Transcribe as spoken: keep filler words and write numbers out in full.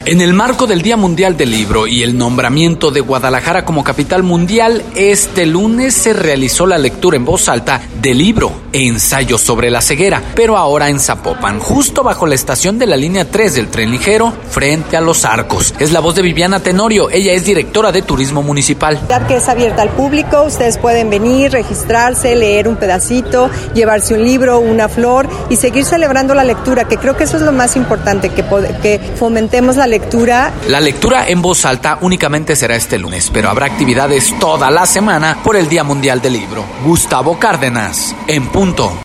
En el marco del Día Mundial del Libro y el nombramiento de Guadalajara como capital mundial, este lunes se realizó la lectura en voz alta del libro e ensayo sobre la ceguera, pero ahora en Zapopan, justo bajo la estación de la línea tres del tren ligero, frente a Los Arcos. Es la voz de Viviana Tenorio, ella es directora de Turismo Municipal. Que es abierta al público, ustedes pueden venir, registrarse, leer un pedacito, llevarse un libro, una flor y seguir celebrando la lectura, que creo que eso es lo más importante, que, que fomentemos la lectura. La lectura en voz alta únicamente será este lunes, pero habrá actividades toda la semana por el Día Mundial del Libro. Gustavo Cárdenas, en punto.